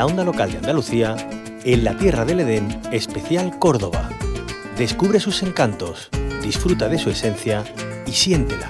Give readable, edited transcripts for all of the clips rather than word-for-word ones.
la onda local de Andalucía, en la Tierra del Edén, especial Córdoba. Descubre sus encantos, disfruta de su esencia y siéntela.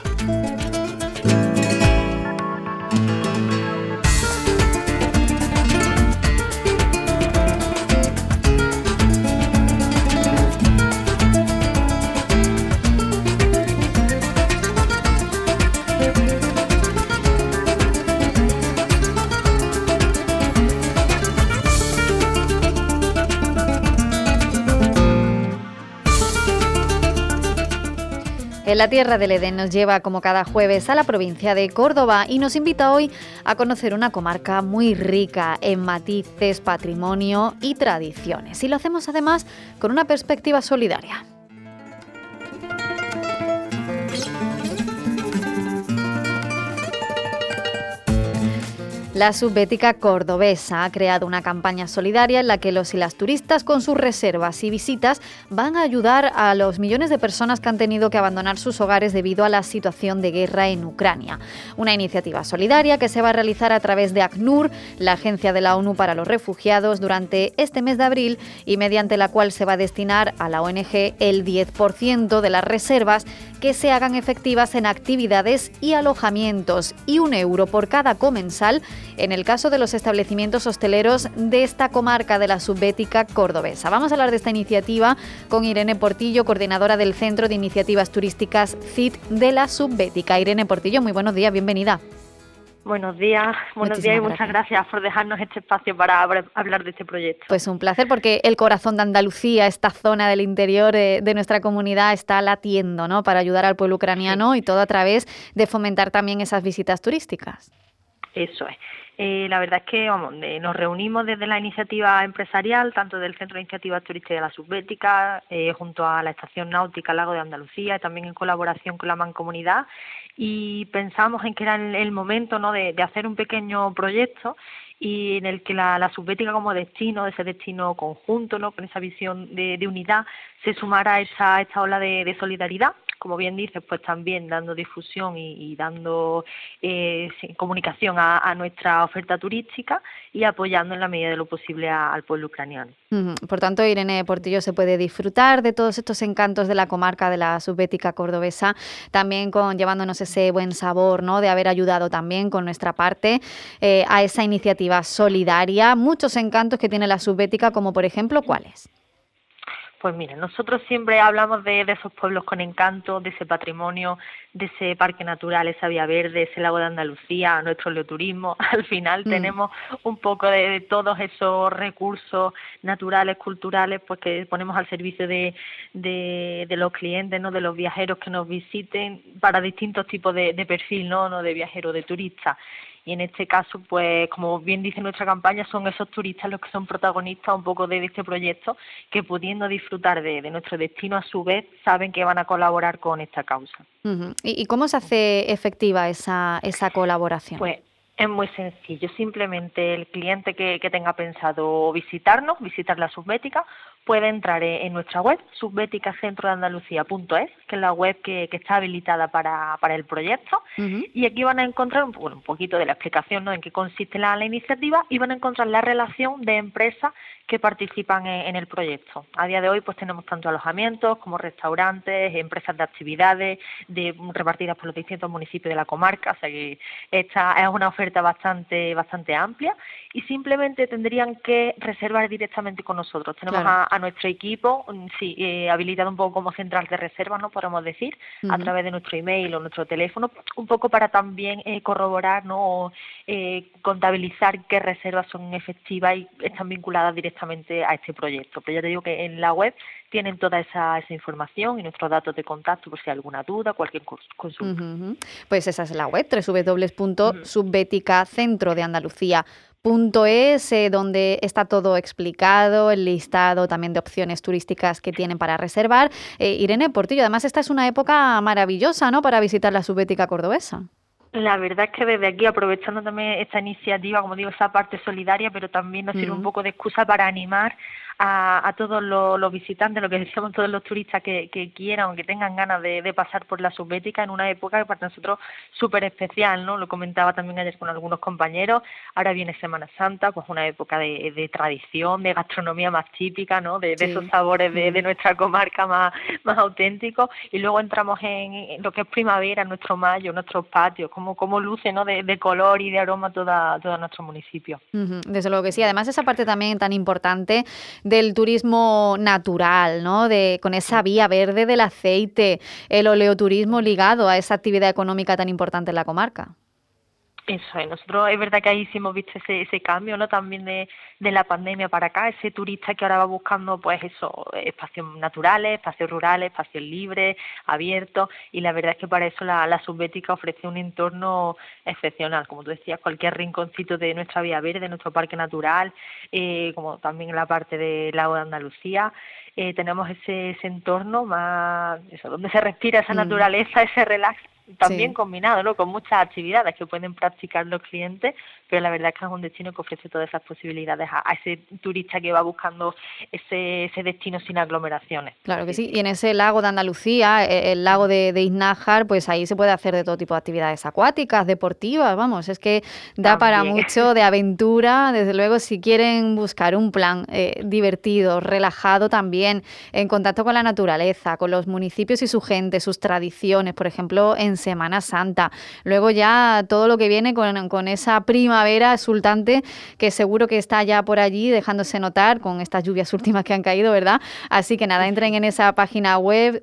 En la Tierra del Edén nos lleva como cada jueves a la provincia de Córdoba y nos invita hoy a conocer una comarca muy rica en matices, patrimonio y tradiciones. Y lo hacemos además con una perspectiva solidaria. La Subbética Cordobesa ha creado una campaña solidaria en la que los y las turistas con sus reservas y visitas van a ayudar a los millones de personas que han tenido que abandonar sus hogares debido a la situación de guerra en Ucrania. Una iniciativa solidaria que se va a realizar a través de ACNUR, la Agencia de la ONU para los Refugiados, durante este mes de abril y mediante la cual se va a destinar a la ONG el 10% de las reservas que se hagan efectivas en actividades y alojamientos y €1 por cada comensal en el caso de los establecimientos hosteleros de esta comarca de la Subbética Cordobesa. Vamos a hablar de esta iniciativa con Irene Portillo, coordinadora del Centro de Iniciativas Turísticas CIT de la Subbética. Irene Portillo, muy buenos días, bienvenida. Buenos días y muchas gracias por dejarnos este espacio para hablar de este proyecto. Pues un placer, porque el corazón de Andalucía, esta zona del interior de nuestra comunidad, está latiendo, ¿no?, para ayudar al pueblo ucraniano, sí. Y todo a través de fomentar también esas visitas turísticas. Eso es. La verdad es que nos reunimos desde la iniciativa empresarial, tanto del Centro de Iniciativas Turísticas de la Subbética, junto a la Estación Náutica Lago de Andalucía, y también en colaboración con la Mancomunidad, y pensamos en que era el momento, ¿no?, de hacer un pequeño proyecto y en el que la Subbética como destino, ese destino conjunto, ¿no?, con esa visión de unidad, se sumara a esta ola de solidaridad. Como bien dices, pues también dando difusión y dando comunicación a nuestra oferta turística y apoyando en la medida de lo posible al pueblo ucraniano. Por tanto, Irene Portillo, se puede disfrutar de todos estos encantos de la comarca de la Subbética Cordobesa, también llevándonos ese buen sabor, ¿no?, de haber ayudado también con nuestra parte a esa iniciativa solidaria. Muchos encantos que tiene la Subbética, como por ejemplo, ¿cuáles? Pues mira, nosotros siempre hablamos de esos pueblos con encanto, de ese patrimonio, de ese parque natural, esa vía verde, ese lago de Andalucía, nuestro oleoturismo. Al final tenemos un poco de todos esos recursos naturales, culturales, pues que ponemos al servicio de los clientes, ¿no?, de los viajeros que nos visiten, para distintos tipos de perfil, no de viajero, de turista. Y en este caso, pues como bien dice nuestra campaña, son esos turistas los que son protagonistas un poco de este proyecto, que pudiendo disfrutar de nuestro destino, a su vez saben que van a colaborar con esta causa. ¿Y cómo se hace efectiva esa colaboración? Pues es muy sencillo, simplemente el cliente que tenga pensado visitar la Subbética, puede entrar en nuestra web, subbeticacentrodeandalucía.es, que es la web que está habilitada para el proyecto, y aquí van a encontrar un poquito de la explicación, ¿no?, en qué consiste la iniciativa, y van a encontrar la relación de empresas que participan en el proyecto. A día de hoy pues tenemos tanto alojamientos como restaurantes, empresas de actividades repartidas por los distintos municipios de la comarca, o sea que esta es una oferta bastante amplia, y simplemente tendrían que reservar directamente con nosotros. Tenemos a nuestro equipo habilitado un poco como central de reservas, ¿no?, podemos decir, a través de nuestro email o nuestro teléfono, un poco para también corroborar, ¿no?, contabilizar qué reservas son efectivas y están vinculadas directamente a este proyecto. Pero ya te digo que en la web tienen toda esa información y nuestros datos de contacto por si hay alguna duda, cualquier consulta. Pues esa es la web, www.subbeticacentrodeandalucía.es, donde está todo explicado, el listado también de opciones turísticas que tienen para reservar. Irene Portillo, además esta es una época maravillosa, ¿no?, para visitar la Subbética Cordobesa. La verdad es que desde aquí, aprovechando también esta iniciativa, como digo, esa parte solidaria, pero también nos sirve un poco de excusa para animar a todos los visitantes, lo que decíamos, todos los turistas que quieran o que tengan ganas de pasar por la Subbética en una época que para nosotros súper especial, ¿no? Lo comentaba también ayer con algunos compañeros. Ahora viene Semana Santa, pues una época de tradición, de gastronomía más típica, ¿no? De esos sabores de nuestra comarca más auténticos, y luego entramos en lo que es primavera, nuestro mayo, nuestros patios, como luce, ¿no? De color y de aroma toda nuestro municipio. Desde luego que sí. Además, esa parte también tan importante del turismo natural, ¿no? Con esa vía verde del aceite, el oleoturismo ligado a esa actividad económica tan importante en la comarca. Eso es, nosotros es verdad que ahí sí hemos visto ese cambio, ¿no? También de la pandemia para acá, ese turista que ahora va buscando, pues eso, espacios naturales, espacios rurales, espacios libres, abiertos, y la verdad es que para eso la Subbética ofrece un entorno excepcional, como tú decías, cualquier rinconcito de nuestra vía verde, de nuestro parque natural, como también en la parte del lago de Andalucía. Tenemos ese entorno más, eso, donde se respira esa naturaleza, ese relax, también combinado, ¿no? Con muchas actividades que pueden practicar los clientes, pero la verdad es que es un destino que ofrece todas esas posibilidades a ese turista que va buscando ese destino sin aglomeraciones. Claro que sí, y en ese lago de Andalucía, el lago de Iznájar, pues ahí se puede hacer de todo tipo de actividades acuáticas, deportivas, vamos, es que da para mucho de aventura. Desde luego, si quieren buscar un plan divertido, relajado también, en contacto con la naturaleza, con los municipios y su gente, sus tradiciones, por ejemplo, en Semana Santa. Luego ya todo lo que viene con esa primavera exultante que seguro que está ya por allí dejándose notar con estas lluvias últimas que han caído, ¿verdad? Así que nada, entren en esa página web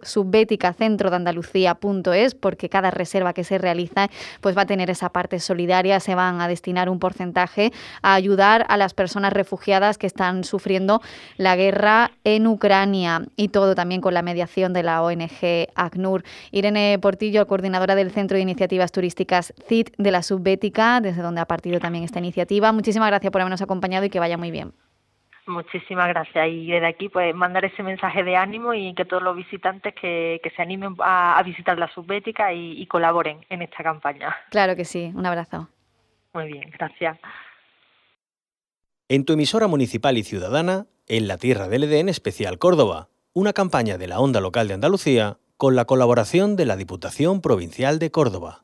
subbeticacentrodeandalucía.es, porque cada reserva que se realiza pues va a tener esa parte solidaria, se van a destinar un porcentaje a ayudar a las personas refugiadas que están sufriendo la guerra en Ucrania, y todo también con la mediación de la ONG ACNUR. Irene Portillo, coordinadora del Centro de Iniciativas Turísticas CIT de la Subbética, desde donde ha partido también esta iniciativa. Muchísimas gracias por habernos acompañado y que vaya muy bien. Muchísimas gracias, y desde aquí pues mandar ese mensaje de ánimo y que todos los visitantes que se animen a visitar la Subbética y colaboren en esta campaña. Claro que sí, un abrazo. Muy bien, gracias. En tu emisora municipal y ciudadana, en la Tierra del Edén Especial Córdoba, una campaña de la Onda Local de Andalucía con la colaboración de la Diputación Provincial de Córdoba.